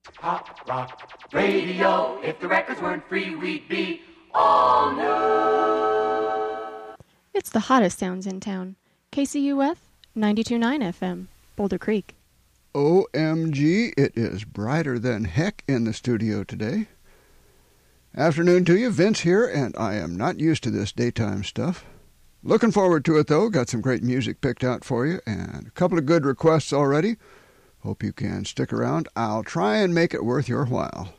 Pop rock radio. If the records weren't free, we'd be all new. It's the hottest sounds in town. KCUF 92.9 FM, Boulder Creek. OMG, it is brighter than heck in the studio today. Afternoon to you, Vince here, and I am not used to this daytime stuff. Looking forward to it, though. Got some great music picked out for you, and a couple of good requests already. Hope you can stick around. I'll try and make it worth your while.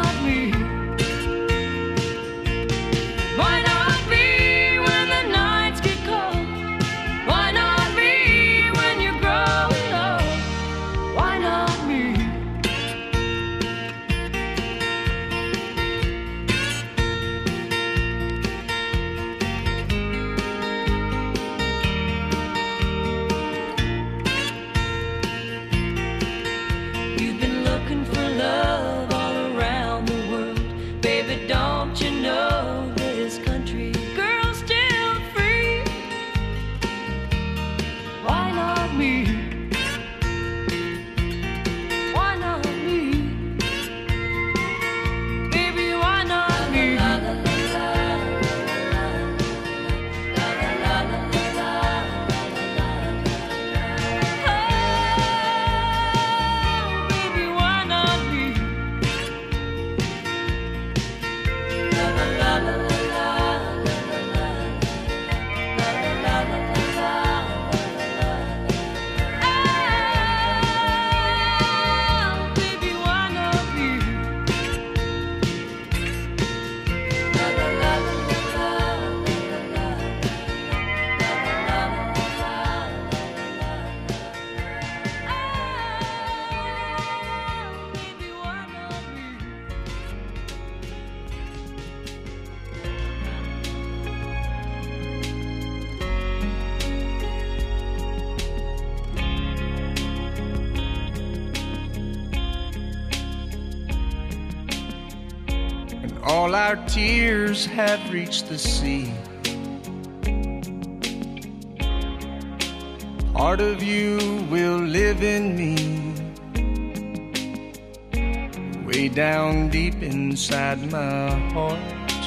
Why not be when the night all our tears have reached the sea. Part of you will live in me, way down deep inside my heart.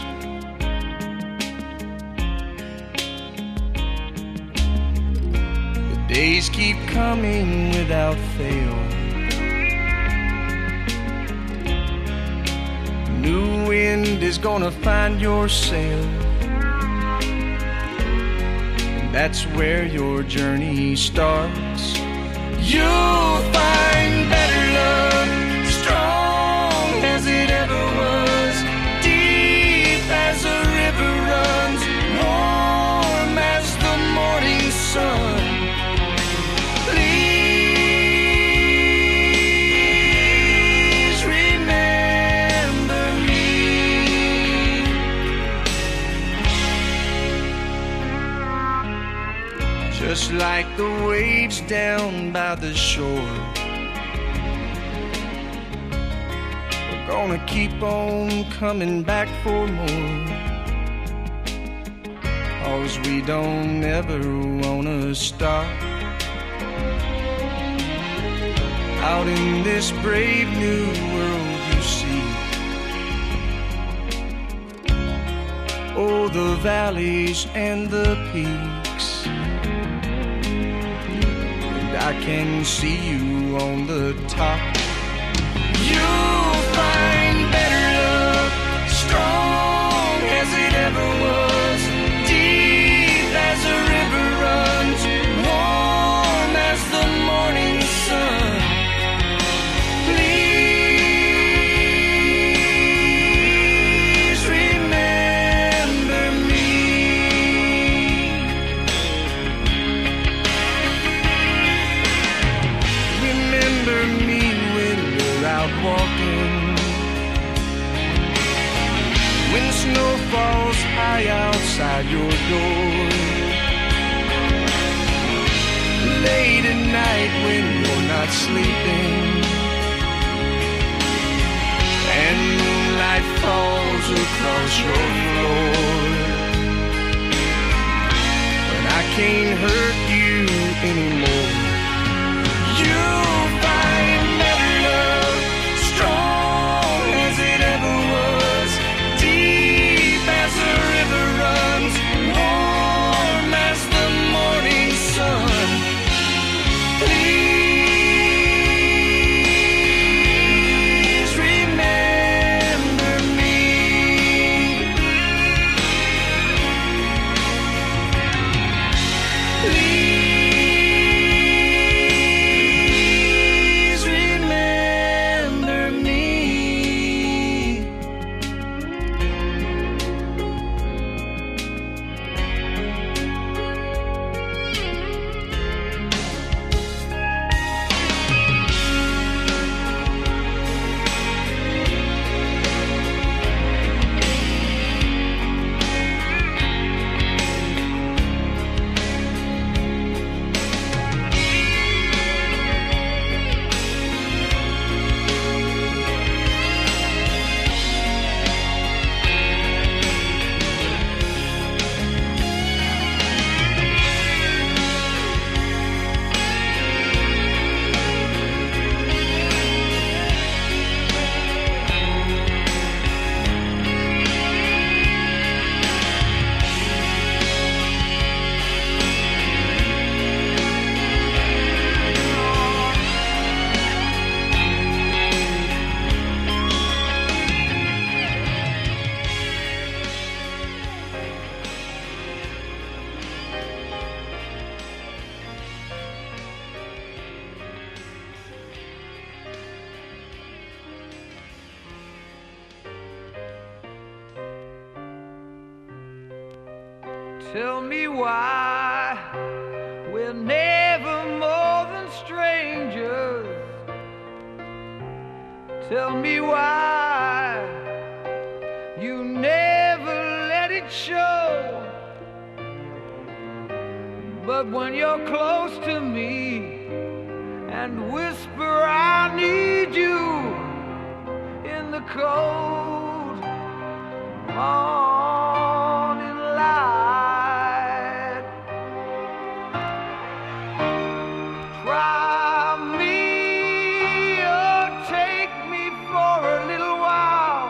The days keep coming without fail. New wind is gonna find your sail. That's where your journey starts. You'll find better love, strong as it ever was, deep as a river runs, warm as the morning sun. Please remember me. Just like the waves down by the shore, we're gonna keep on coming back for more, 'cause we don't ever wanna stop. Out in this brave new world you see, oh, the valleys and the peaks, I can see you on the top. You'll find better love, strong as it ever was, deep as a river runs, warm as the morning sun. Please remember me. Remember me when you're out walking, when snow falls high outside your door, late at night when you're not sleeping, and moonlight falls across your floor. When I can't hurt you anymore, you'll find better love, strong as it ever was, deep as a river runs, warm as the morning sun. Please remember me. Please remember me. Tell me why we're never more than strangers. Tell me why you never let it show. But when you're close to me and whisper I need you in the cold, morning light. Try me or take me for a little while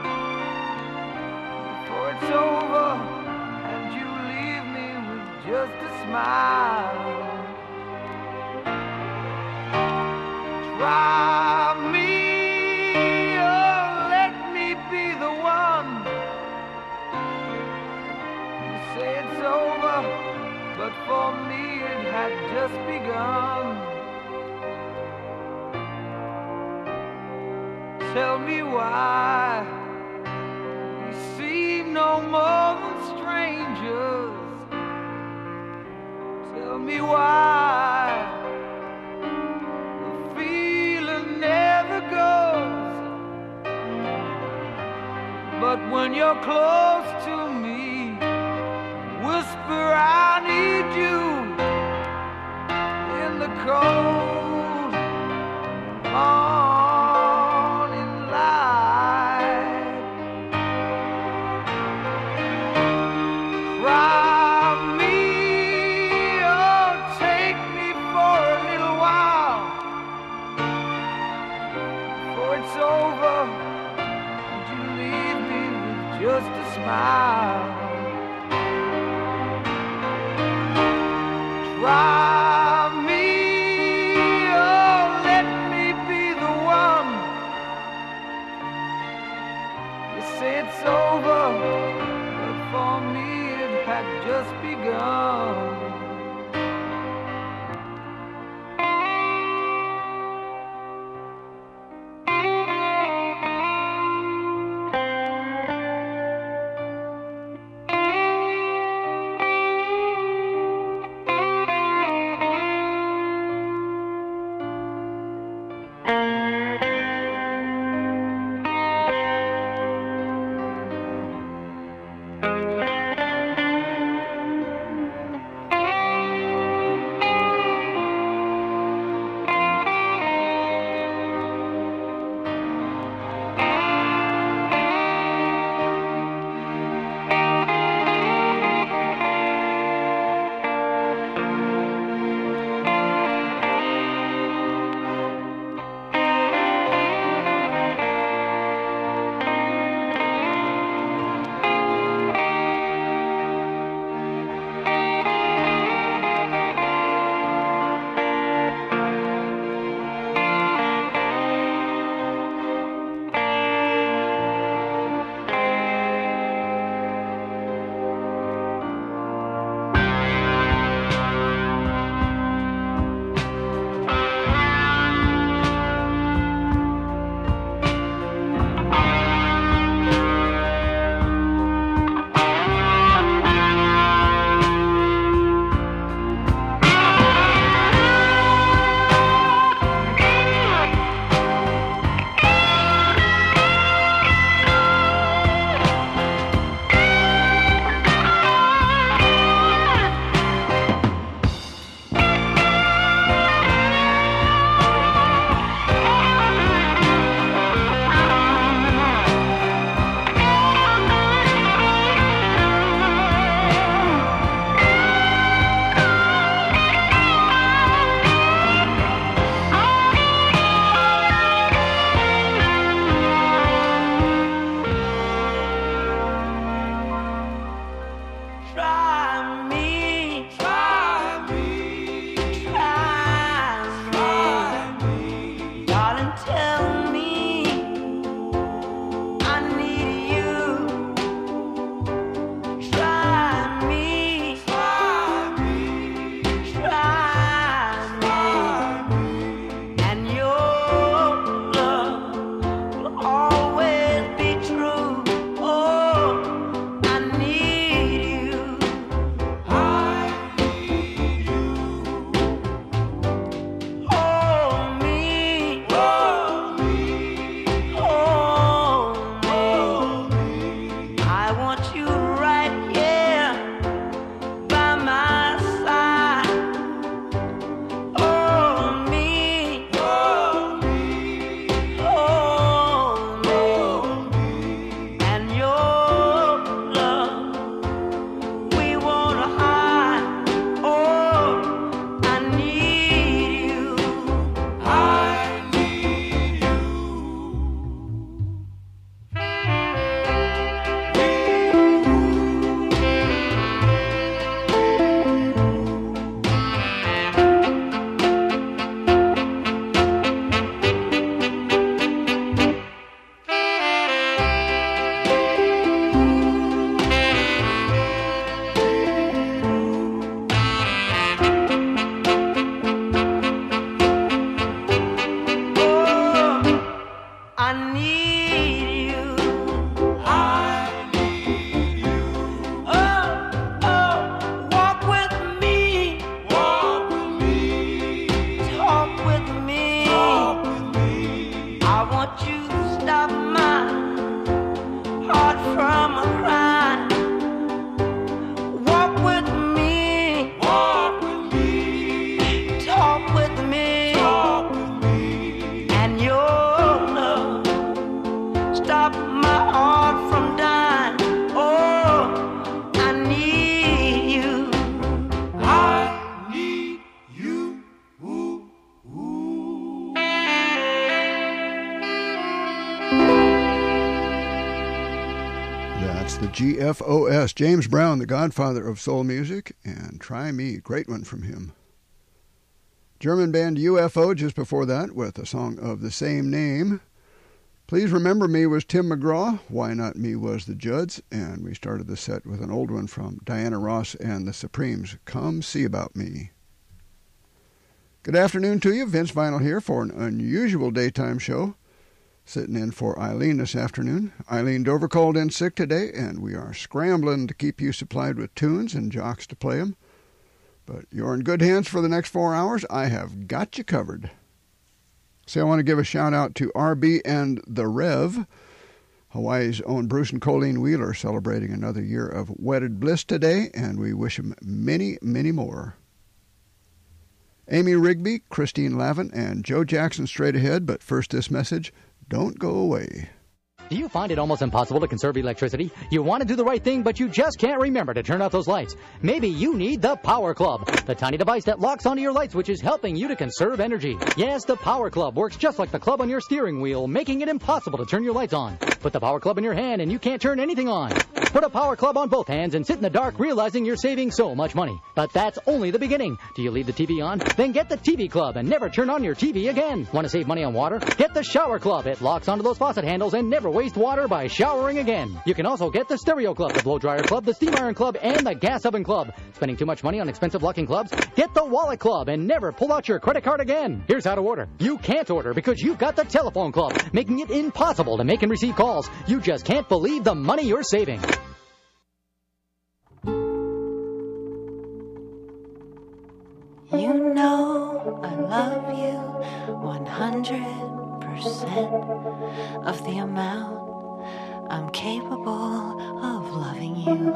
before it's over and you leave me with just a smile. Try me or let me be the one. You say it's over, but for me it had just begun. Tell me why we seem no more than strangers. Tell me why the feeling never goes. But when you're close to me, whisper I need you in the cold morning light. Try me or take me for a little while before it's over and you leave me with just a smile. Try me or let me be the one. You say it's over, but for me it had just begun. GFOS, James Brown, the godfather of soul music, and Try Me, great one from him. German band UFO just before that with a song of the same name. Please Remember Me was Tim McGraw, Why Not Me was the Judds, and we started the set with an old one from Diana Ross and the Supremes, Come See About Me. Good afternoon to you, Vince Vinyl here for an unusual daytime show. Sitting in for Eileen this afternoon. Eileen Dover called in sick today, and we are scrambling to keep you supplied with tunes and jocks to play them. But you're in good hands for the next 4 hours. I have got you covered. So I want to give a shout out to RB and the Rev. Hawaii's own Bruce and Colleen Wheeler celebrating another year of wedded bliss today, and we wish them many, many more. Amy Rigby, Christine Lavin, and Joe Jackson straight ahead, but first this message. Don't go away. Do you find it almost impossible to conserve electricity? You want to do the right thing, but you just can't remember to turn off those lights. Maybe you need the Power Club, the tiny device that locks onto your lights, which is helping you to conserve energy. Yes, the Power Club works just like the club on your steering wheel, making it impossible to turn your lights on. Put the Power Club in your hand and you can't turn anything on. Put a Power Club on both hands and sit in the dark realizing you're saving so much money. But that's only the beginning. Do you leave the TV on? Then get the TV Club and never turn on your TV again. Want to save money on water? Get the Shower Club. It locks onto those faucet handles and never waste water by showering again. You can also get the Stereo Club, the Blow Dryer Club, the Steam Iron Club, and the Gas Oven Club. Spending too much money on expensive locking clubs? Get the Wallet Club and never pull out your credit card again. Here's how to order. You can't order because you've got the Telephone Club, making it impossible to make and receive calls. You just can't believe the money you're saving. You know I love you 100% of the amount I'm capable of loving you.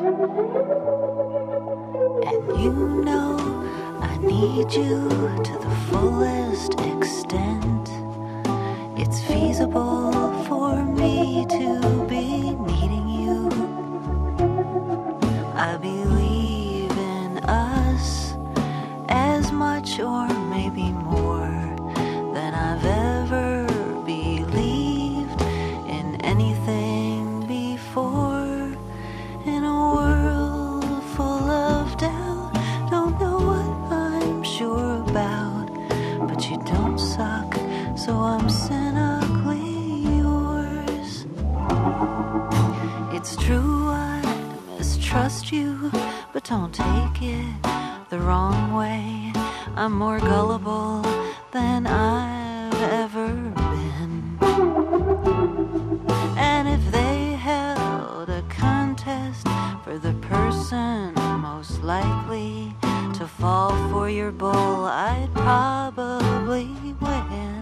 And you know I need you to the fullest extent. It's feasible for me to be needing you. I believe in us as much or maybe more than I've ever believed in anything before. In a world full of doubt, don't know what I'm sure about, but you don't suck, so I'm cynically yours. It's true I mistrust you, but don't take it the wrong way. I'm more gullible than I've ever been. And if they held a contest for the person most likely to fall for your bull, I'd probably win.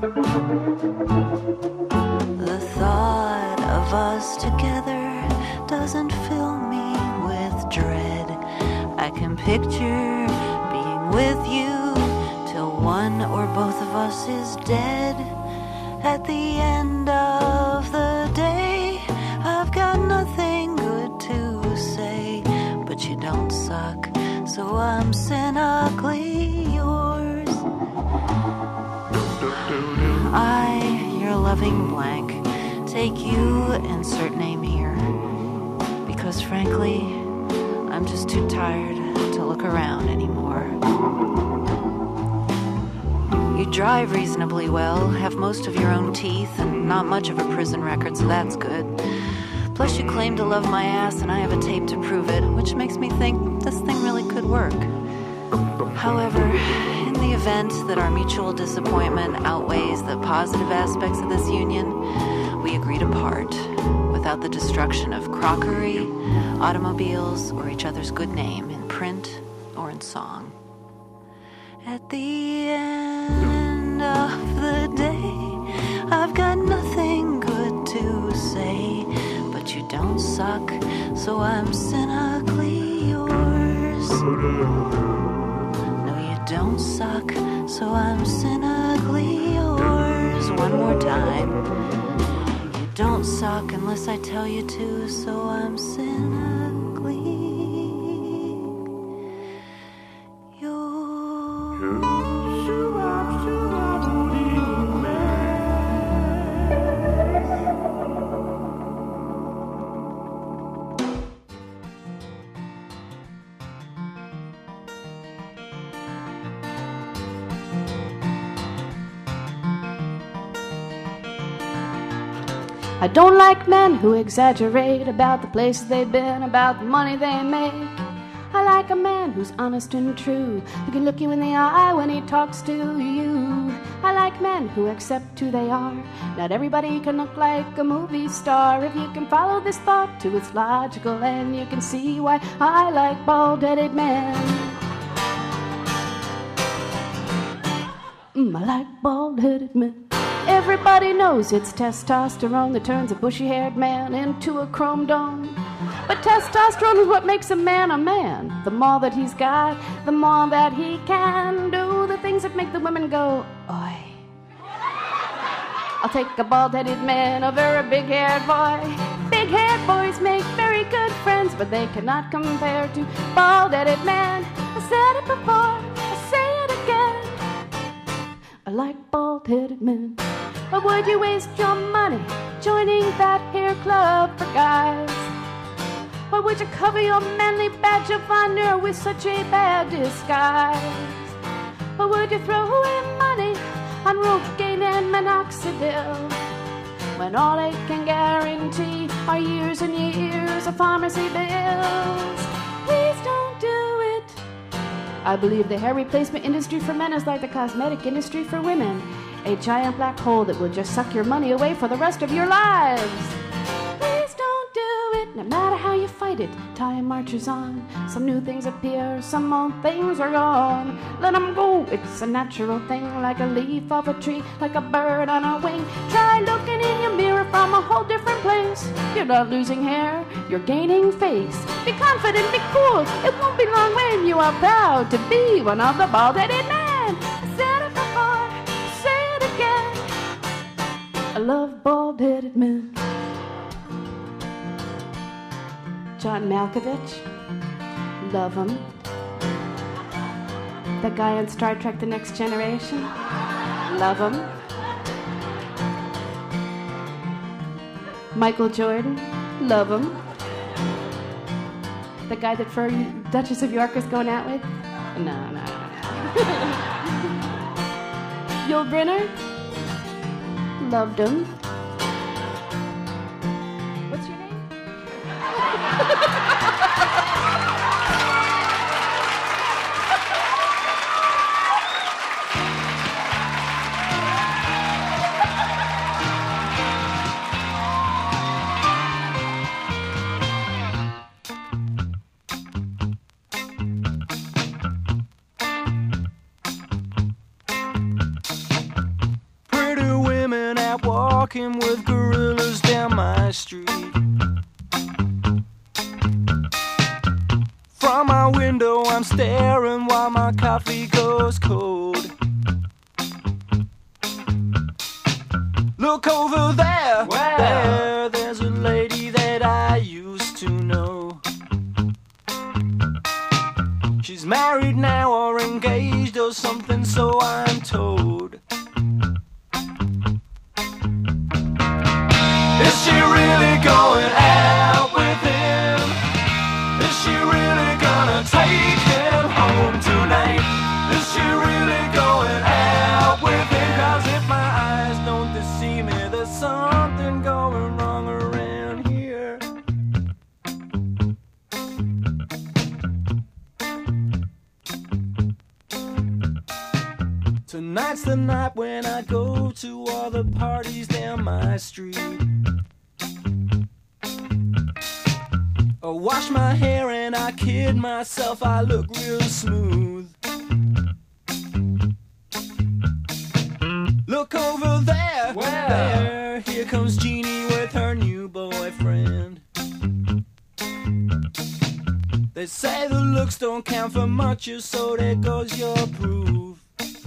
The thought of us together doesn't fill me with dread. I can picture being with you till one or both of us is dead. At the end of the day, I've got nothing good to say, but you don't suck, so I'm cynically yours. Your loving blank, take you, insert name here, because frankly, I'm just too tired to look around anymore. You drive reasonably well, have most of your own teeth, and not much of a prison record, so that's good. Plus you claim to love my ass, and I have a tape to prove it, which makes me think this thing really could work. However, in the event that our mutual disappointment outweighs the positive aspects of this union, we agree to part without the destruction of crockery, automobiles, or each other's good name in print or in song. At the end of the day, I've got nothing good to say, but you don't suck, so I'm cynically yours. No, you don't suck, so I'm cynically yours. One more time. You don't suck unless I tell you to, so I'm cynically yours. I don't like men who exaggerate about the places they've been, about the money they make. I like a man who's honest and true, who can look you in the eye when he talks to you. I like men who accept who they are. Not everybody can look like a movie star. If you can follow this thought to its logical end, you can see why I like bald-headed men. I like bald-headed men. Everybody knows it's testosterone that turns a bushy-haired man into a chrome dome. But testosterone is what makes a man a man. The more that he's got, the more that he can do the things that make the women go, oi. I'll take a bald-headed man over a big-haired boy. Big-haired boys make very good friends, but they cannot compare to bald-headed men. I said it before, I say it again. I like bald-headed men. Or would you waste your money joining that hair club for guys? Or would you cover your manly badge of honor with such a bad disguise? Or would you throw away money on Rogaine and minoxidil, when all it can guarantee are years and years of pharmacy bills? Please don't do it. I believe the hair replacement industry for men is like the cosmetic industry for women. A giant black hole that will just suck your money away for the rest of your lives. Please don't do it, no matter how you fight it. Time marches on, some new things appear, some old things are gone. Let them go, it's a natural thing, like a leaf off a tree, like a bird on a wing. Try looking in your mirror from a whole different place. You're not losing hair, you're gaining face. Be confident, be cool, it won't be long when you are proud to be one of the bald-headed men. I said it before, say it again. I love bald-headed men. John Malkovich, love him. That guy on Star Trek The Next Generation, love him. Michael Jordan, love him. The guy that Duchess of York was going out with? No. Yul Brynner, loved him. What's your name? Walking with gorillas down my street. From my window I'm staring while my coffee goes cold. Look over there, there's a lady that I used to know. She's married now or engaged or something, so I'm told. Is she really going out with him? Is she really gonna take him home tonight? Is she really going out with him? 'Cause if my eyes don't deceive me, there's something going wrong around here. Tonight's the night when I go to all the parties down my street. I wash my hair and I kid myself, I look real smooth. Look over there, there, here comes Jeannie with her new boyfriend. They say the looks don't count for much, so there goes your proof.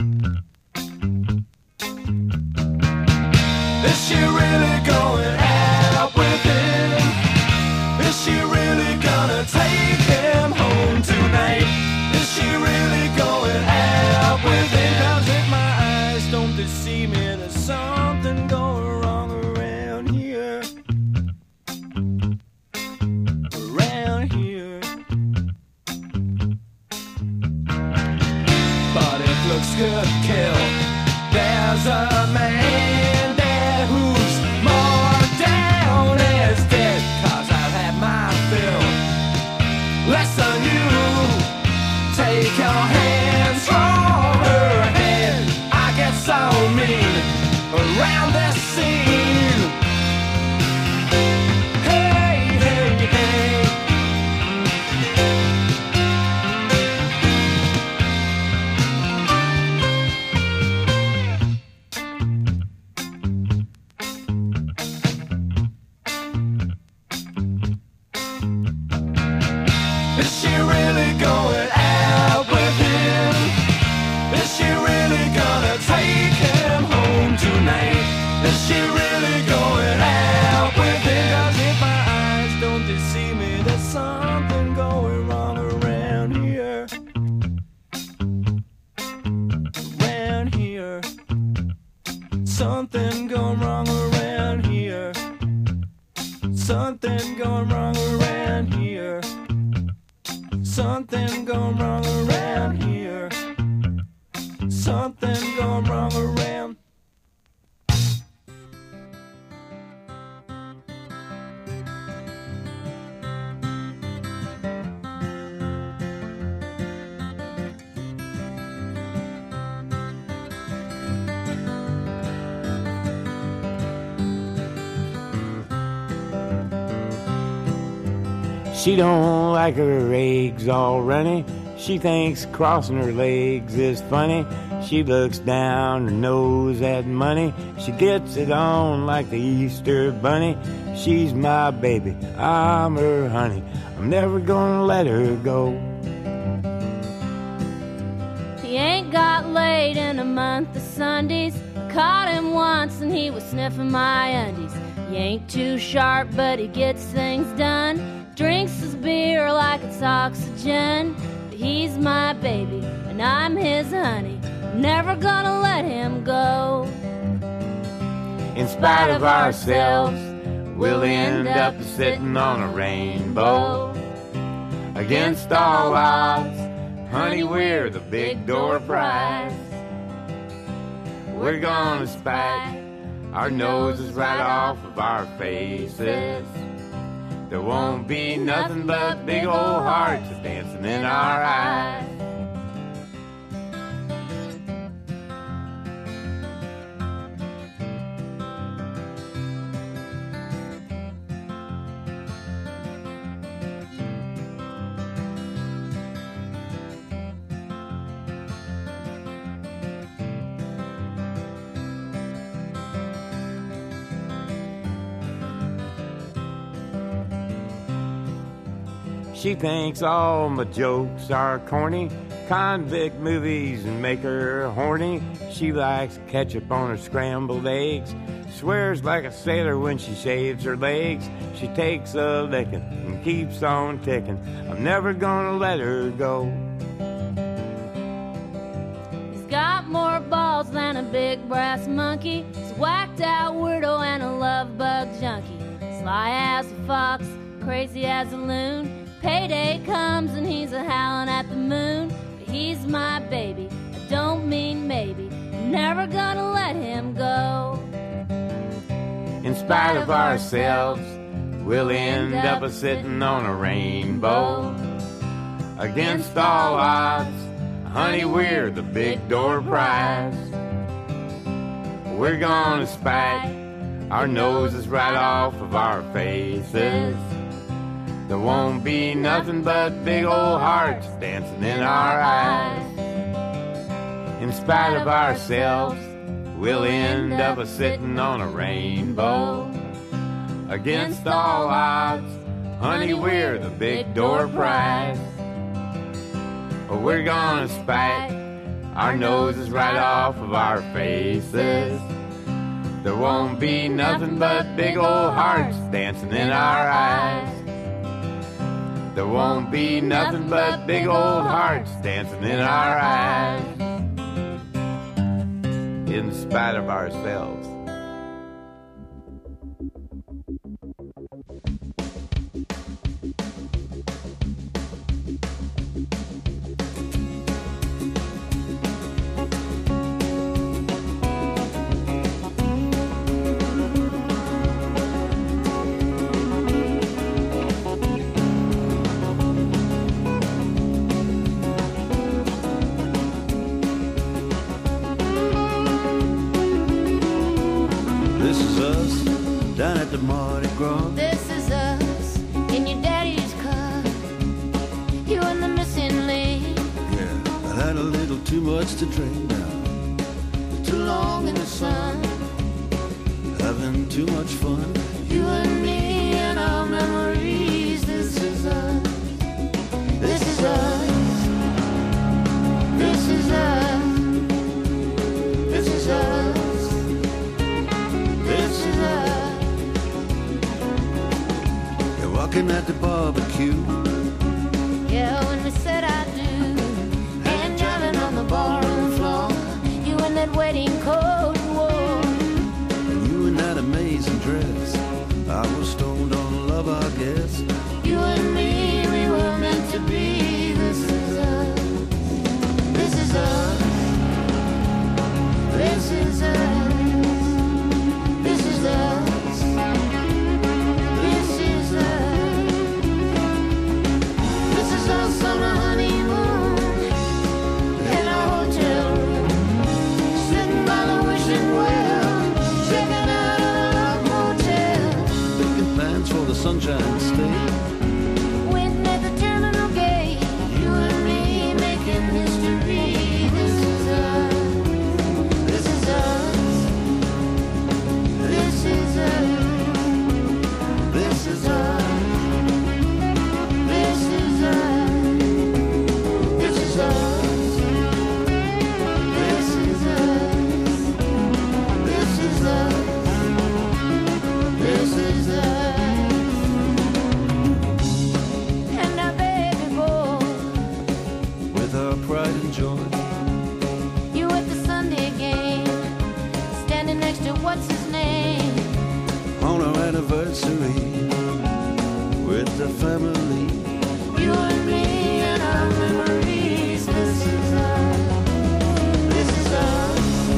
Is she really going out with him? Is she really gonna take him home tonight? Is she really going out with him? 'Cause if my eyes don't deceive me, there's something going wrong around here. Around here. But if looks could kill, there's a man there who's more dangerous. shake your hands from her head. I get so mean around this scene. Hey, hey, hey. Is she really going out with him? Is she really gonna take him home tonight? Is she really going out with him? 'Cause if my eyes don't deceive me, there's something going wrong around here. Around here. Something going wrong around here. Something going wrong around here. Something going wrong around here. Something going wrong around. She don't like her eggs all runny. She thinks crossing her legs is funny. She looks down her nose at money. She gets it on like the Easter bunny. She's my baby, I'm her honey. I'm never gonna let her go. He ain't got laid in a month of Sundays. I caught him once and he was sniffing my undies. He ain't too sharp, but he gets things done. Drinks his beer like it's oxygen. But he's my baby and I'm his honey. I'm never gonna let him go. In spite of ourselves, we'll end up sitting on a rainbow. Against all odds, honey, we're the big door prize. We're gonna spike our noses right off of our faces. There won't be nothing but big old hearts dancing in our eyes. She thinks all my jokes are corny. Convict movies and make her horny. She likes ketchup on her scrambled eggs. Swears like a sailor when she shaves her legs. She takes a licking and keeps on ticking. I'm never gonna let her go. He's got more balls than a big brass monkey. He's whacked out weirdo and a love bug junkie. Sly as a fox, crazy as a loon. Payday comes and he's a howling at the moon. But he's my baby, I don't mean maybe. I'm never gonna let him go. In spite of ourselves, we'll end up sitting on a rainbow. Against all odds, honey, we're the big door prize. We're gonna spike our noses right off of our faces. There won't be nothing but big old hearts dancing in our eyes. In spite of ourselves, we'll end up sitting on a rainbow. Against all odds, honey, we're the big door prize. We're gonna spike our noses right off of our faces. There won't be nothing but big old hearts dancing in our eyes. There won't be nothing but big old hearts dancing in our eyes. In spite of ourselves. us down at the Mardi Gras. This is us in your daddy's car. You and the missing link. Yeah, I had a little too much to drink now. Too long in the sun. Having too much fun. You and me and our memories. This is us. This is us. This is us. This is us. This is us. You're walking at the barbecue. Yeah, when we said I do. And driving on the ballroom floor. You in that wedding coat you wore. And you in that amazing dress. I was stoned on love, I guess. You and me, we were meant to be. This is us. This is us. This is us. This is us. This is us. This is us on a honeymoon in our hotel room, sitting by the wishing well, checking out a love motel. Making plans for the Sunshine State. Waiting at the terminal gate. You and me making history. This is us. This is us. This is us. This is us. This is us. This is us. This is us. This is us. This is us. And our baby boy. With our pride and joy. You at the Sunday game, standing next to what's his name? On our anniversary. With the family. You and me and our memories. This is us. This is us.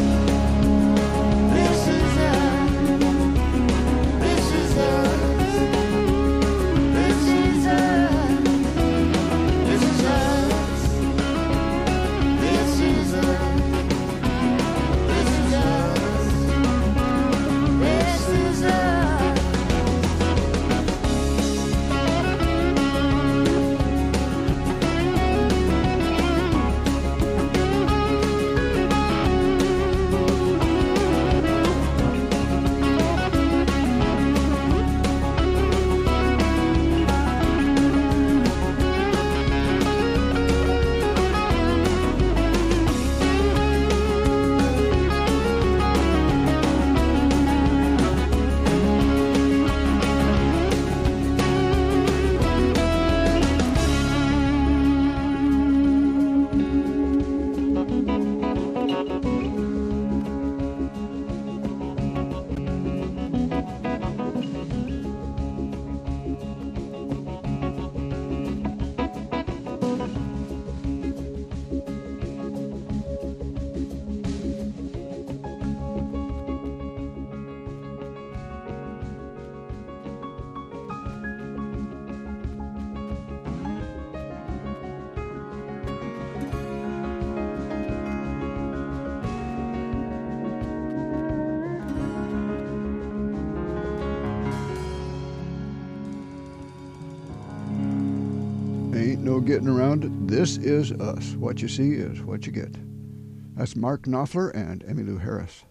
This is us. This is us. This is us. This is us. This is us. This is us. This is us. Ain't no getting around it. This is us. What you see is what you get. That's Mark Knopfler and Emmylou Harris.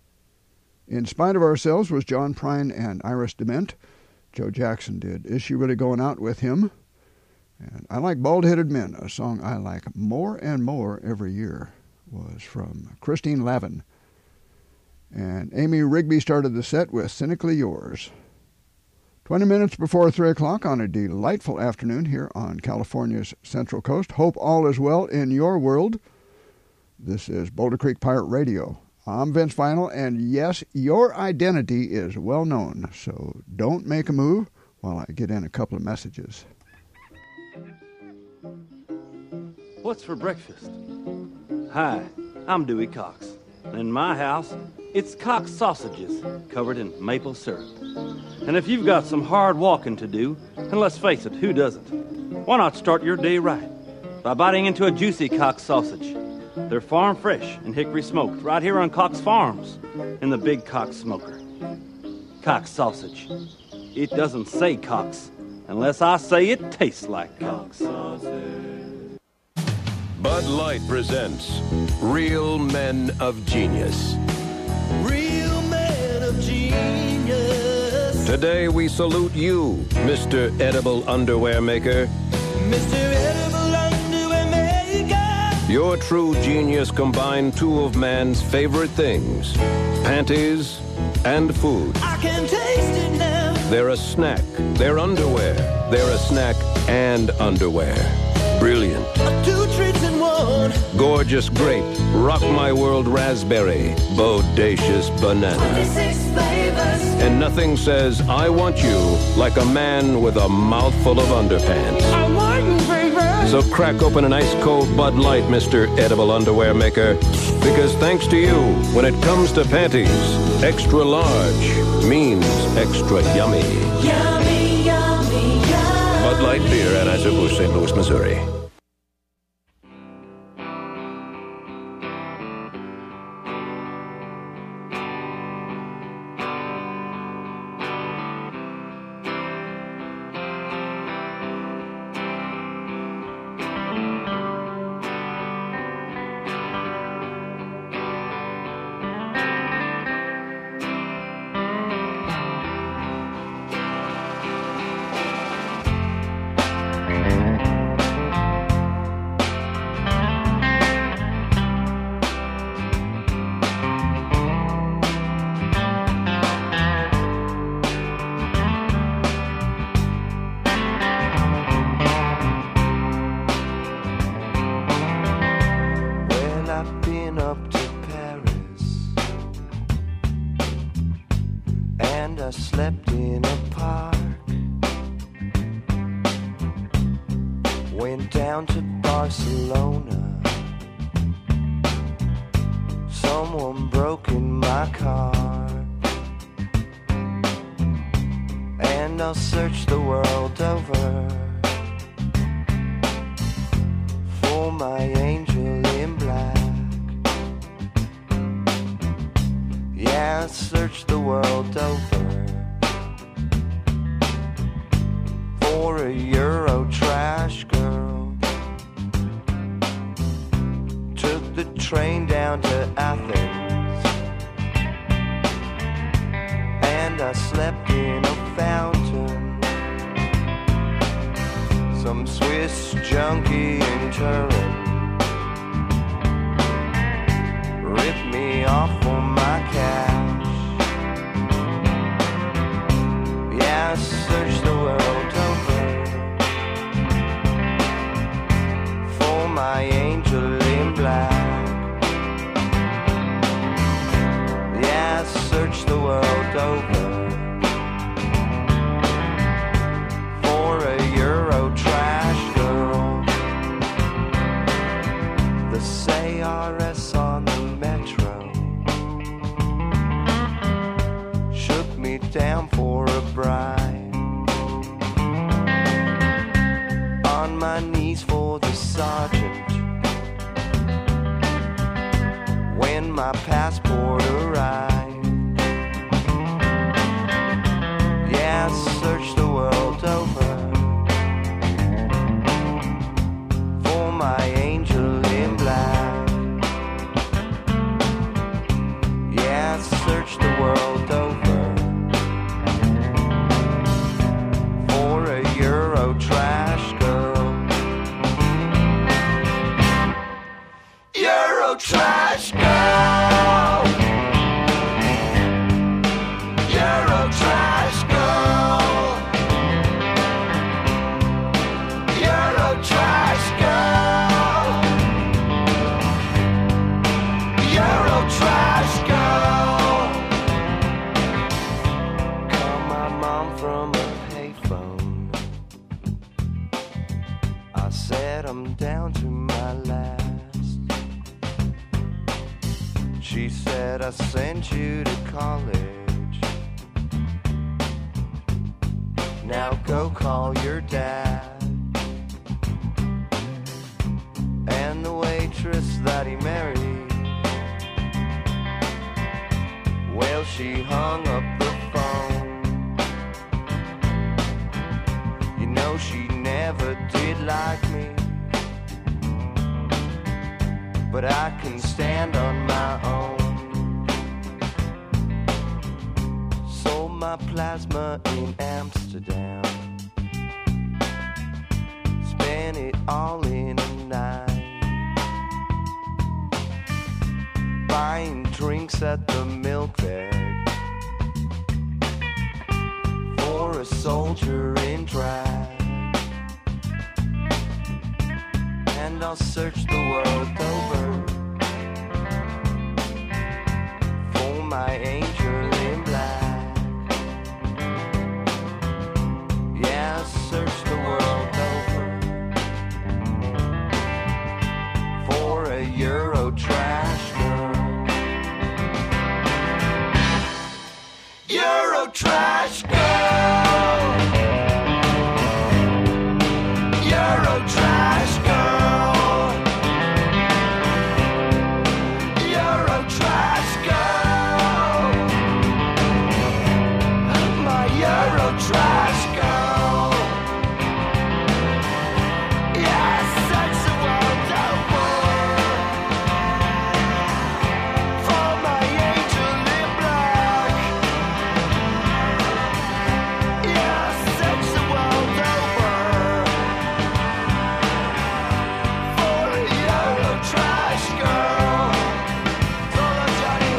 In Spite of Ourselves was John Prine and Iris DeMent. Joe Jackson did Is She Really Going Out With Him? And I Like Bald-Headed Men, a song I like more and more every year, was from Christine Lavin. And Amy Rigby started the set with Cynically Yours. 20 minutes before 3 o'clock on a delightful afternoon here on California's Central Coast. Hope all is well in your world. This is Boulder Creek Pirate Radio. I'm Vince Vinyl, and yes, your identity is well known, so don't make a move while I get in a couple of messages. What's for breakfast? Hi, I'm Dewey Cox. In my house, it's Cox sausages covered in maple syrup. And if you've got some hard walking to do, and let's face it, who doesn't? Why not start your day right by biting into a juicy Cox sausage? They're farm fresh and hickory smoked right here on Cox Farms in the Big Cox Smoker. Cox sausage. It doesn't say Cox, unless I say it tastes like Cox. Bud Light presents Real Men of Genius. Real men of genius. Today we salute you, Mr. Edible Underwear Maker. Mr. Edible Underwear Maker. Your true genius combined two of man's favorite things, panties and food. I can taste it now. They're a snack, they're underwear, they're a snack and underwear. Brilliant. 2 treats in one. Gorgeous grape, rock my world raspberry, bodacious banana. 26 flavors. And nothing says I want you like a man with a mouthful of underpants. I want you, baby. So crack open an ice cold Bud Light, Mr. Edible Underwear Maker. Because thanks to you, when it comes to panties, extra large means extra yummy. Yummy, yummy, yummy. Bud Light Beer, Anheuser-Busch, St. Louis, Missouri. I slept in a park. Went down to Barcelona. Someone broke in my car. And I'll search the world over for my angel in black. Yeah, I'll search the world over for a Euro trash girl. Took the train down to Athens, and I slept in a fountain. Some Swiss junkie in Turin ripped me off for my cash. Yeah, I searched the world over for my angel in black. Yeah, I searched the world over for a Euro trash girl. The CRS on the metro shook me down for a bride. On my knees for the sergeant when my passport arrived. Yeah, I searched the world over for my angel in black. Yeah, I searched the world over for a Euro trash girl. Euro trash girl. Euro trash girl. Euro trash girl. Euro trash girl. Call my mom from a payphone. I said I'm down to my last. She said I sent you to college. Now go call your dad. And the waitress that he married, well, she hung up the phone. like me, but I can stand on my own. Sold my plasma in Amsterdam, spent it all in a night, buying drinks at the Milk Bag for a soldier in drag. And I'll search the world over for my angel in black. Yeah, I'll search the world over for a Euro trash girl. Euro trash girl. Euro trash girl. Trash girl. Yeah, search the world over for my angel in black. Yeah, search the world over for a Euro trash girl. Solo Johnny.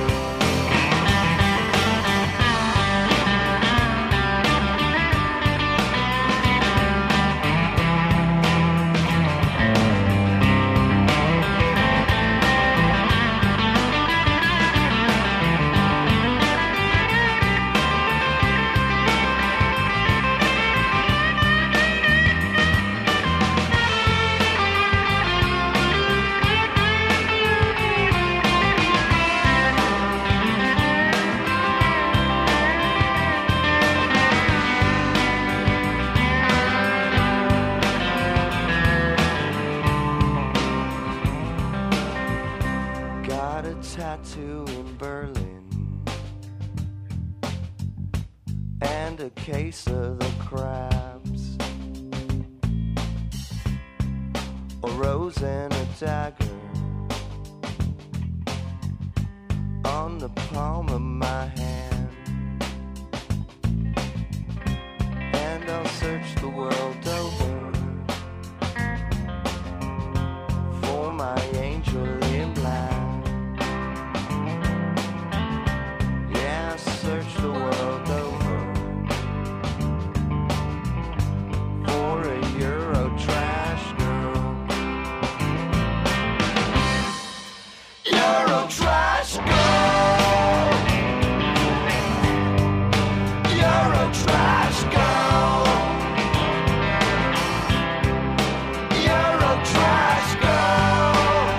Got a tattoo in Berlin and a case of the crabs, a rose and a dagger on the palm of my hand. And I'll search the world over for my angel in black. Yeah, search the world over for a Euro trash girl. Euro trash girl. Euro trash girl. Euro trash girl.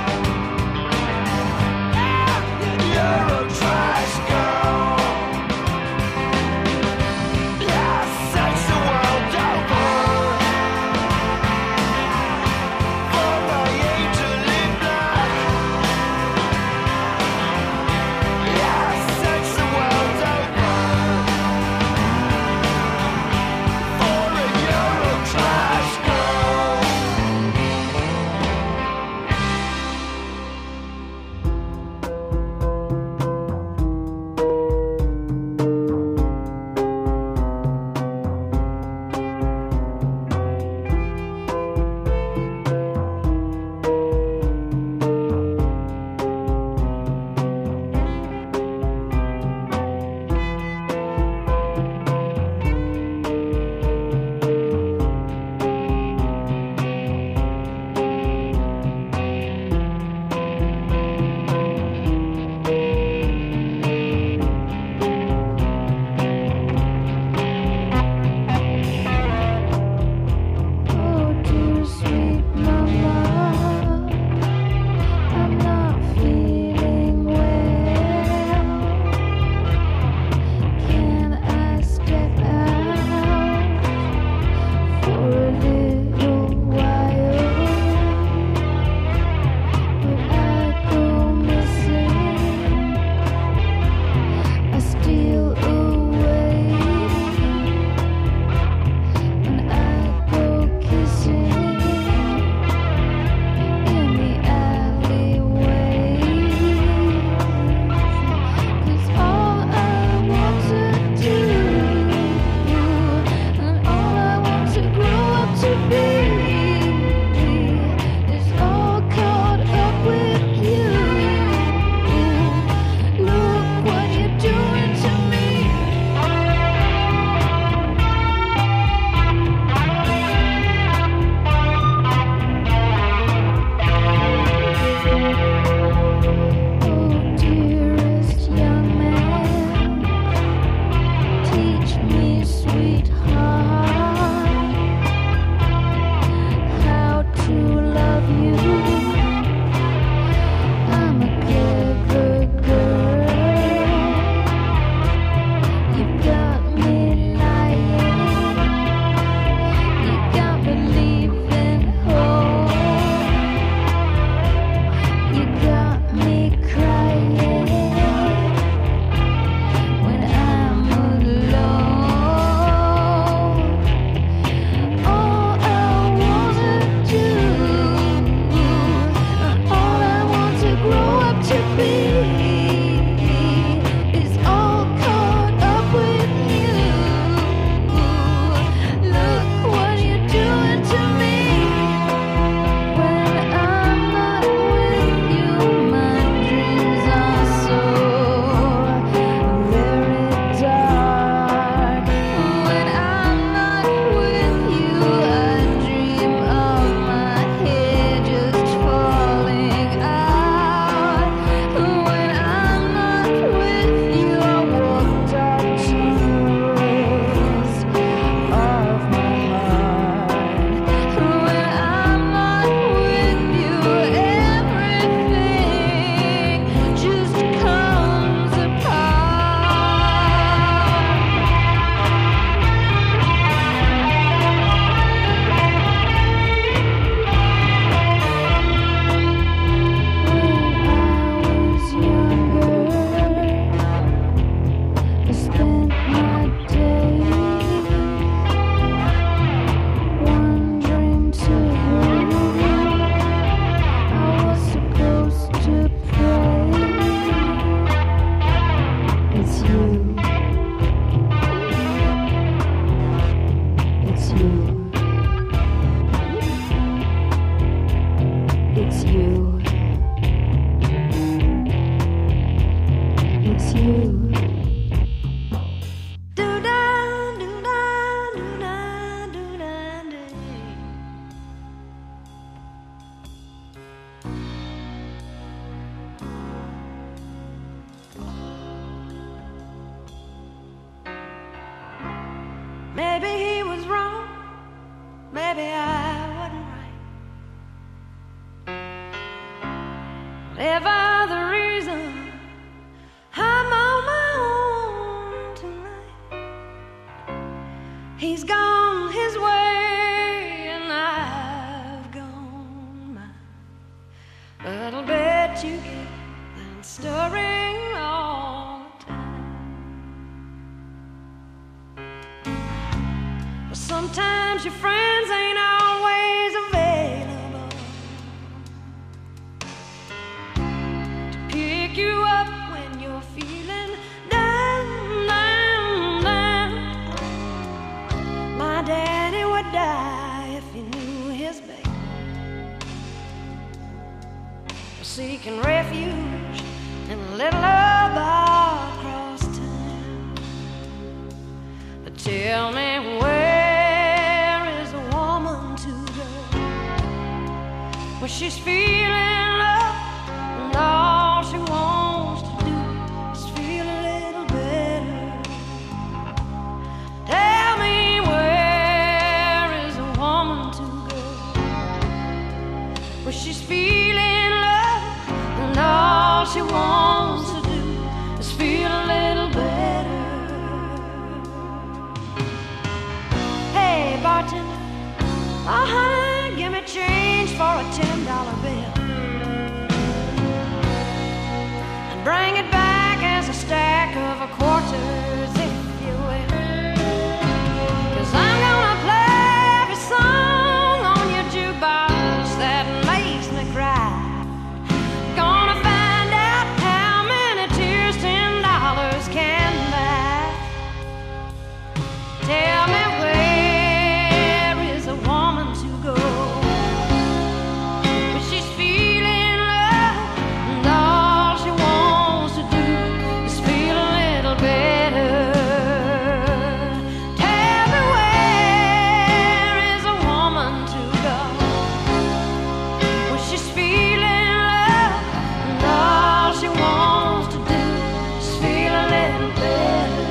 miss you. Maybe he was wrong, maybe I wasn't right. Whatever the reason, I'm on my own tonight. He's gone his way and I've gone mine. But I'll bet you get that stirring all the time. But sometimes your friends ain't always available to pick you up when you're feeling down, down, down. My daddy would die if he knew his baby was seeking refuge in a little bar across town. But tell me, where is a woman to go when she's feeling love and all she wants to do is feel a little better? Tell me, where is a woman to go when she's feeling love and all she wants to do is feel a little better? Hey, bartender, oh honey, give me change for a $10 bill and bring it back as a stack of quarters, if you will. 'Cause I'm gonna play every song on your jukebox that makes me cry. Gonna find out how many tears $10 can buy. Tell me, where is a woman to go when she's feeling love and all she wants to do is feel a little better? Tell me, where is a woman to go when she's feeling love and all she wants to do is feel a little better?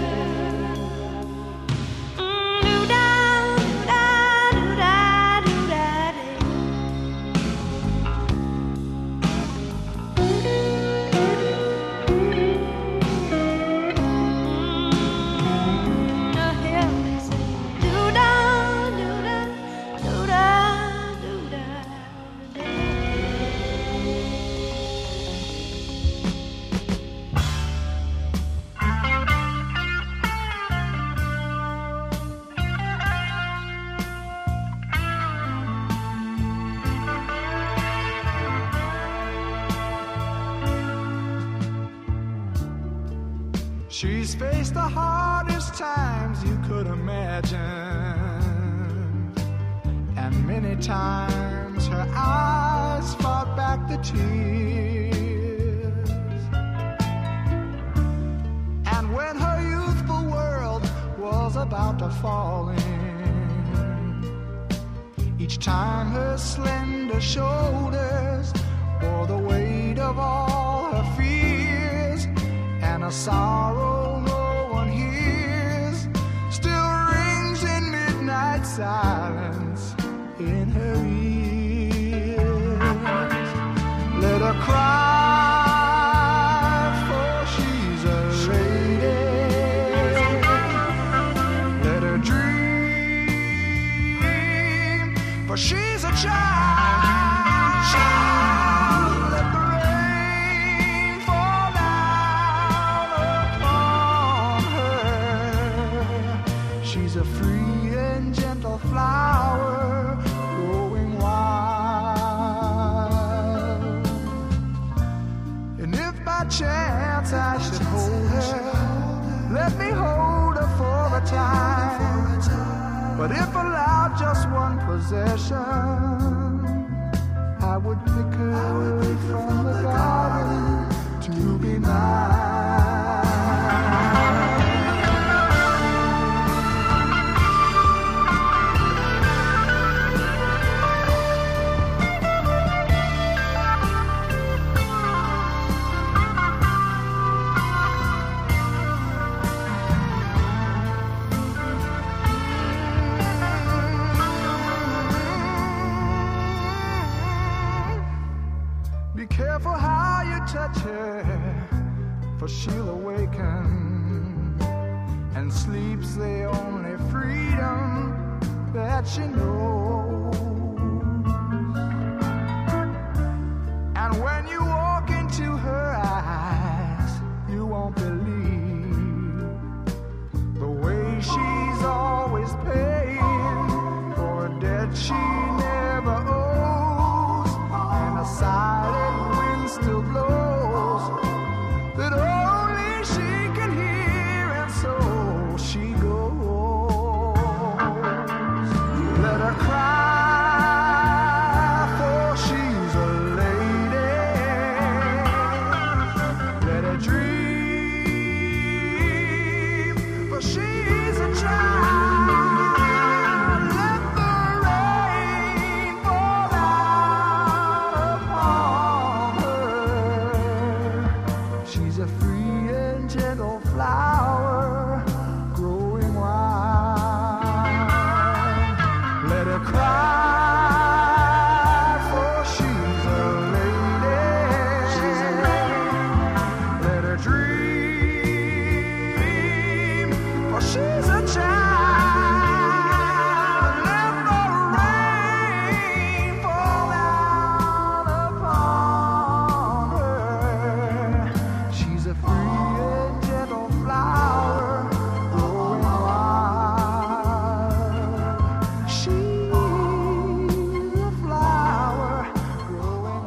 She's faced the hardest times you could imagine, and many times her eyes fought back the tears. And when her youthful world was about to fall in, each time her slender shoulders bore the weight of all her fears, and a sorrow no one hears still rings in midnight silence in her ears. Let her cry, for she's a lady. Let her dream, for she's a child. Let the rain fall down upon her. She's a free and gentle flower growing wild. And if by chance I should hold her, let me hold her for a time. But if allowed just one possession, I would pick her from the garden to be mine. careful how you touch her, for she'll awaken, and sleep's the only freedom that she knows. And when you walk into her eyes, you won't believe the way she's always paying for a debt she never owes, and a silent wind still blows that only she can hear, and so she goes. Let her cry, for she's a lady. Let her dream, for she's a child. Let the rain fall out upon her. She's a free and gentle flower growing wild. Let her cry, for she's a lady. She's a lady. Let her dream, for she's a child. Let the rain fall out upon her. She's a free and gentle flower growing wild. She's a flower growing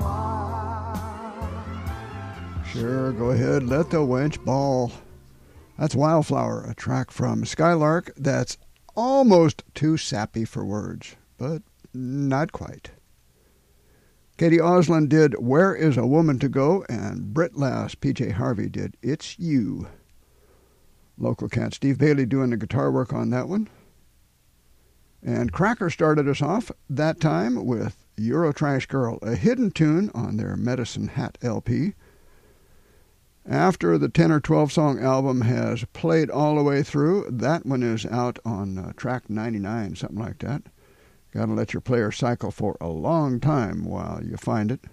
wild. Sure, go ahead, let the wench bawl. That's Wildflower, a track from Skylark that's almost too sappy for words, but not quite. Katie Osland did Where Is a Woman to Go, and Britt Lass, PJ Harvey did It's You. Local cat Steve Bailey doing the guitar work on that one. And Cracker started us off that time with Eurotrash Girl, a hidden tune on their Medicine Hat LP. After the 10 or 12 song album has played all the way through, that one is out on track 99, something like that. Got to let your player cycle for a long time while you find it.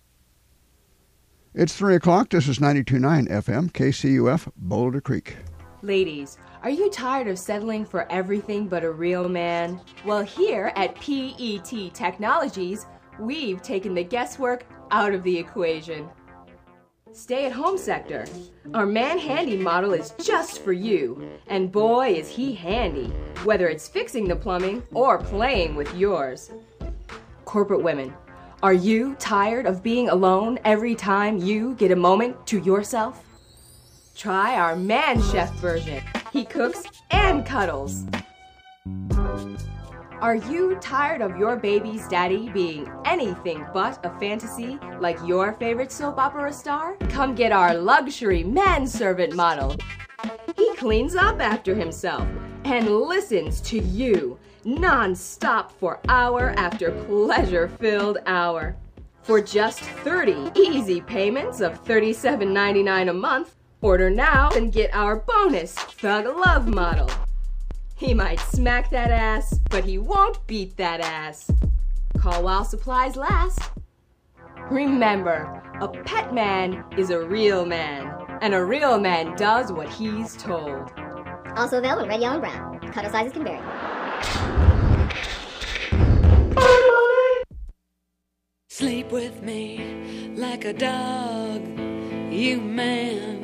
It's 3 o'clock. This is 92.9 FM, KCUF, Boulder Creek. Ladies, are you tired of settling for everything but a real man? Well, here at PET Technologies, we've taken the guesswork out of the equation. Stay-at-home sector. Our Man Handy model is just for you. And boy, is he handy, whether it's fixing the plumbing or playing with yours. Corporate women, are you tired of being alone every time you get a moment to yourself? Try our Man Chef version. He cooks and cuddles. Are you tired of your baby's daddy being anything but a fantasy like your favorite soap opera star? Come get our luxury manservant model. He cleans up after himself and listens to you non-stop for hour after pleasure-filled hour. For just 30 easy payments of $37.99 a month, order now and get our bonus Thug Love model. He might smack that ass, but he won't beat that ass. Call while supplies last. Remember, a pet man is a real man, and a real man does what he's told. Also available in red, yellow, and brown. Cuddle sizes can vary. Sleep with me like a dog, you man.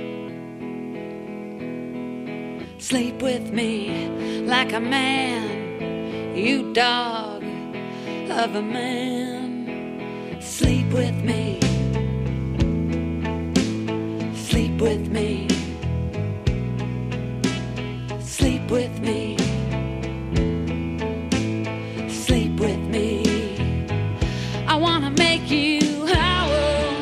Sleep with me like a man, you dog of a man. Sleep with me. Sleep with me. Sleep with me. Sleep with me. I wanna make you howl.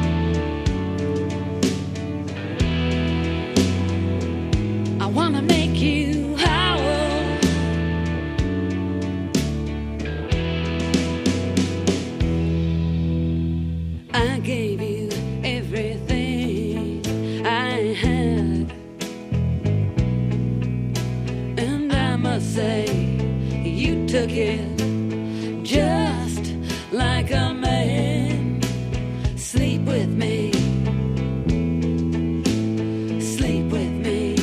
I wanna make you howl. I gave you everything I had, and I must say you took it just like a man. Sleep Sleep with me. Sleep with me.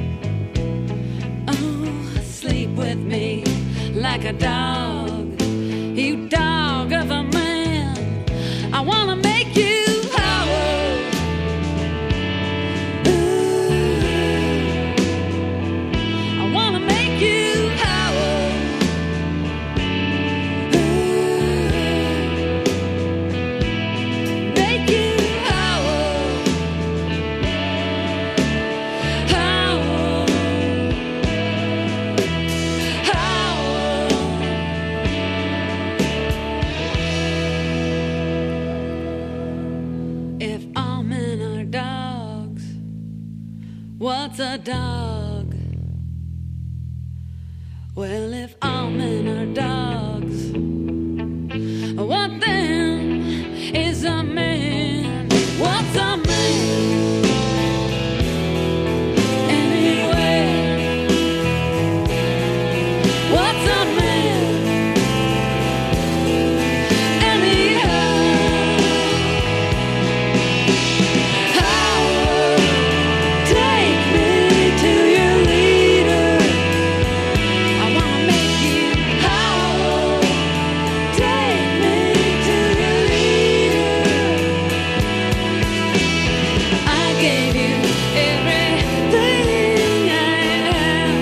Oh, sleep with me like a dog. You dog of a man. I wanna make you howl. Ooh, I wanna make you howl. Make you howl. Howl. Howl. If all men are dogs, what's a dog? Well, if all men are dogs, what then is a man? What's a man? Anyway, what's a man? Anyhow, take me to your leader. I wanna make you howl. Take me to your leader. I gave you everything I have,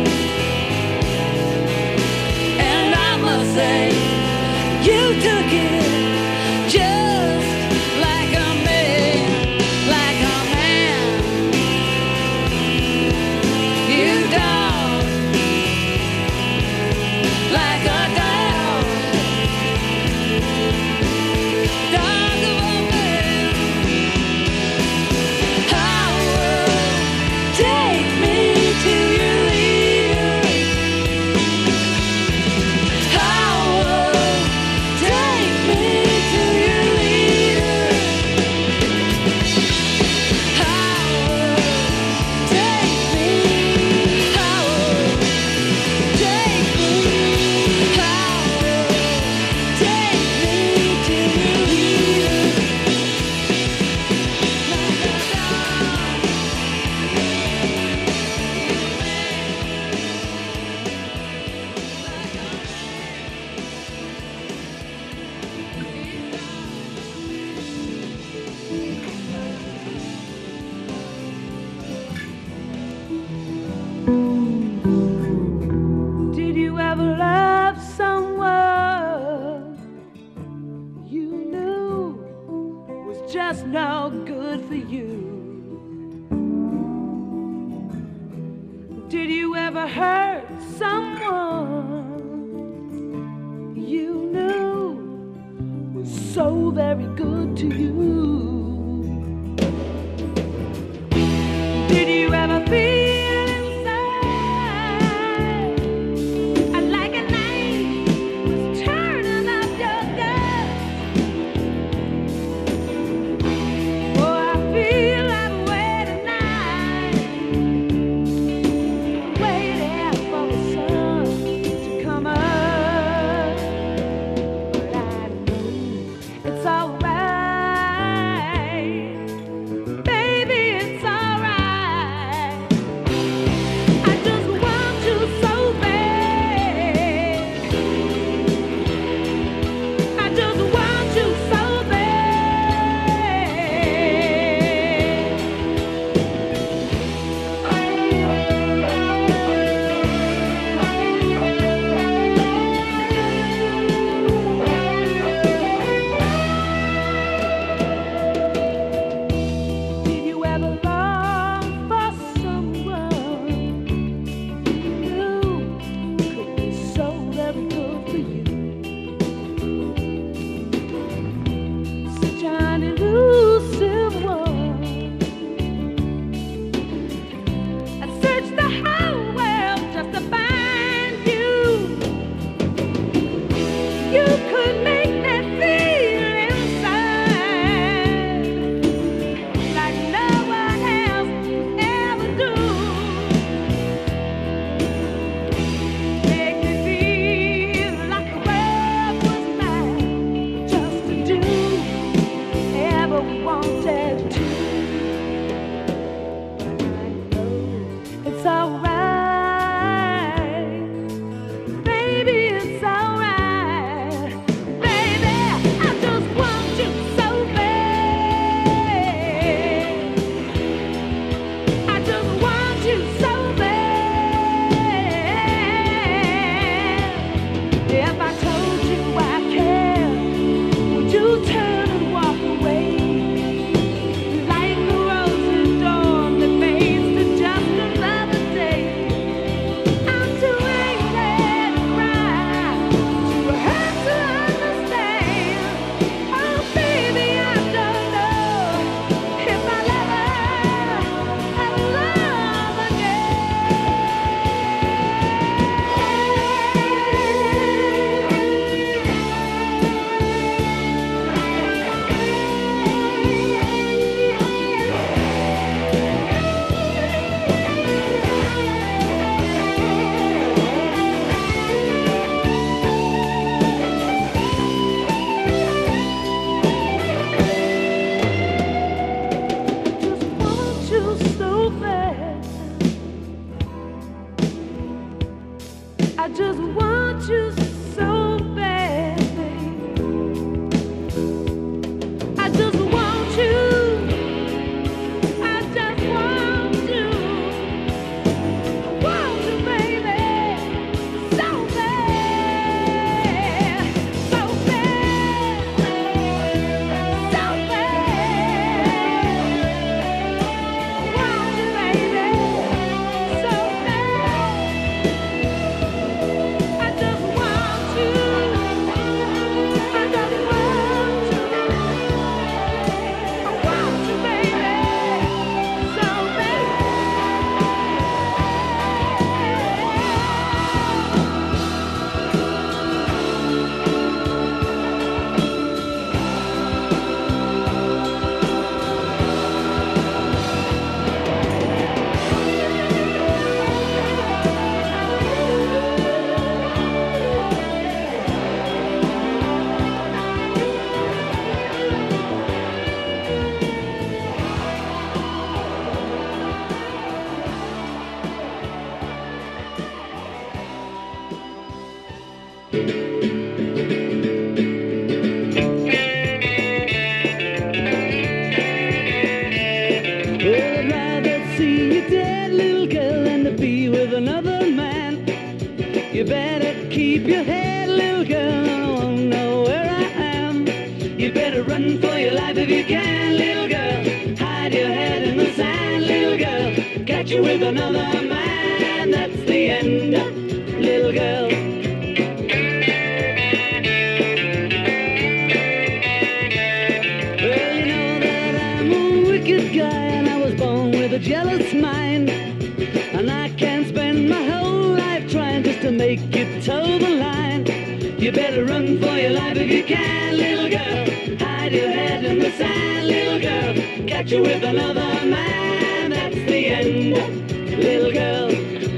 and I must say you took it just like a man, like a man. You dog, like a dog, dog of a man. Howl, take me to your leader. Howl, take me to your leader. Howl, take me. Howl, take me. Howl, take me to your leader. Did you ever love someone you knew was just no good for you? Did you ever hurt someone you knew was so very good to you? Did you ever feel inside like a knife was turning up your guts? Oh, I feel that way tonight, waiting for the sun to come up. But I know it's alright. so wanted to. It's alright, baby, it's alright. Baby, I just want you so bad. I just want you so bad. If I told you I care, would you turn and walk away? Like the roses dawn that fades to just another day. I'm too angry to cry, too hurt to understand. Oh baby, I don't know if I'll ever love want you so bad. I just want you so bad, babe. I just want you. I just want you. I want you, baby, so bad, so bad, so bad. I want you, baby, so bad. I just want you. I just want you. I want you, baby, so bad. Well, I'd rather see you dead, little girl, than to be with another man. You better keep your head, little girl, I won't know where I am. You better run for your life if you can, little girl. Hide your head in the sand, little girl. Catch you with another man, that's the end, little girl. Well, you know that I'm a wicked guy, and I was born with a jealous mind. And I can't spend my whole life trying just to make you toe the line. You better run for your life if you can, little girl. Hide your head in the sand, little girl. Catch you with another man, that's the end, little girl.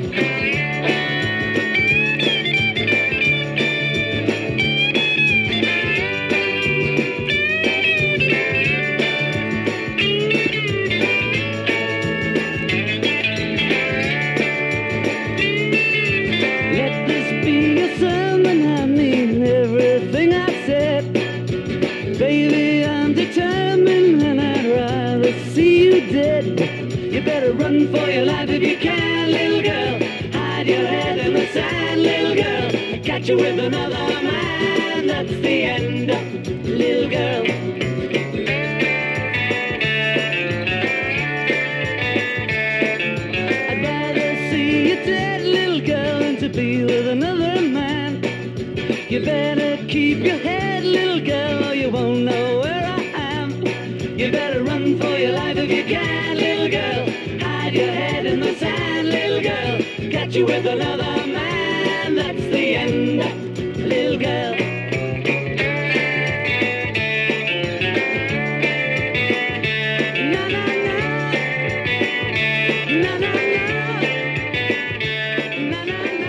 Let this be a sermon, I mean everything I've said. Baby, I'm determined and I'd rather see you dead. You better run for your life if you can, little girl. Hide your head in the sand, little girl. Catch you with another man, that's the end, little girl. I'd rather see you dead, little girl, than to be with another man. You better keep your head, little girl, or you won't know where I am. You better run for your life if you can, little girl. Hide your head in the sand, little girl. Catch you with another man, that's the end, little girl. Na na na, na na na, na na na.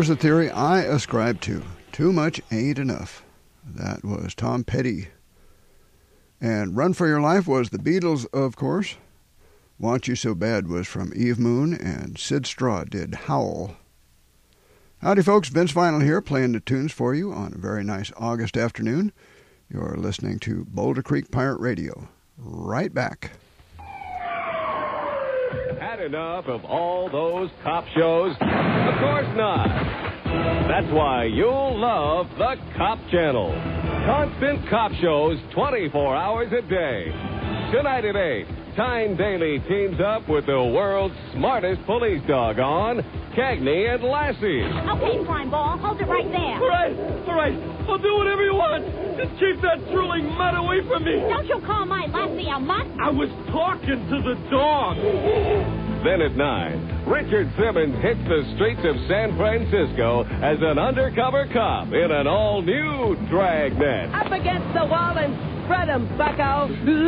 here's a theory I ascribe to. Too much ain't enough. That was Tom Petty. And Run for Your Life was the Beatles, of course. Want You So Bad was from Eve Moon, and Sid Straw did Howl. Howdy folks, Vince Vinyl here, playing the tunes for you on a very nice August afternoon. You're listening to Boulder Creek Pirate Radio. Right back. Had enough of all those cop shows? Of course not. That's why you'll love the Cop Channel. Constant cop shows 24 hours a day. Tonight at 8, Tyne Daly teams up with the world's smartest police dog on Cagney and Lassie. Okay, Prime Ball, hold it right there. All right. I'll do whatever you want. Just keep that drooling mutt away from me. Don't you call my Lassie a mutt? I was talking to the dog. Then at 9, Richard Simmons hits the streets of San Francisco as an undercover cop in an all-new Dragnet. Up against the wall and spread 'em, bucko.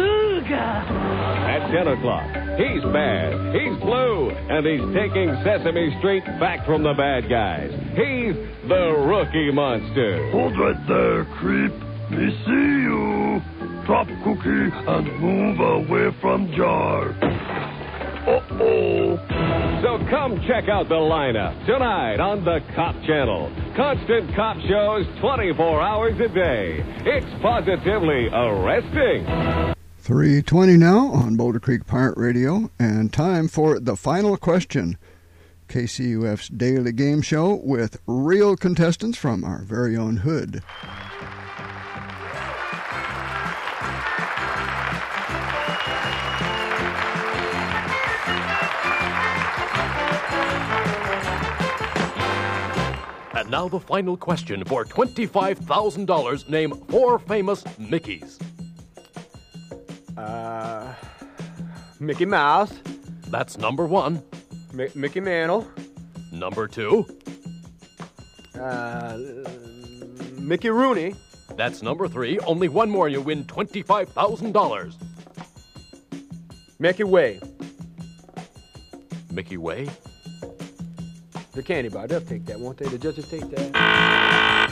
At 10 o'clock, he's bad, he's blue, and he's taking Sesame Street back from the bad guys. He's the Rookie Monster. Hold right there, creep. Me see you. Drop cookie and move away from jar. Uh-oh. So come check out the lineup tonight on the Cop Channel. Constant cop shows 24 hours a day. It's positively arresting. 3:20 now on Boulder Creek Pirate Radio, and time for the final question. KCUF's daily game show with real contestants from our very own hood. And now the final question for $25,000. Name 4 famous Mickeys. Mickey Mouse. That's number 1. Mickey Mantle. Number 2. Mickey Rooney. That's number 3. Only one more and you win $25,000. Mickey Way. Mickey Way? The candy bar. They'll take that, won't they? The judges take that.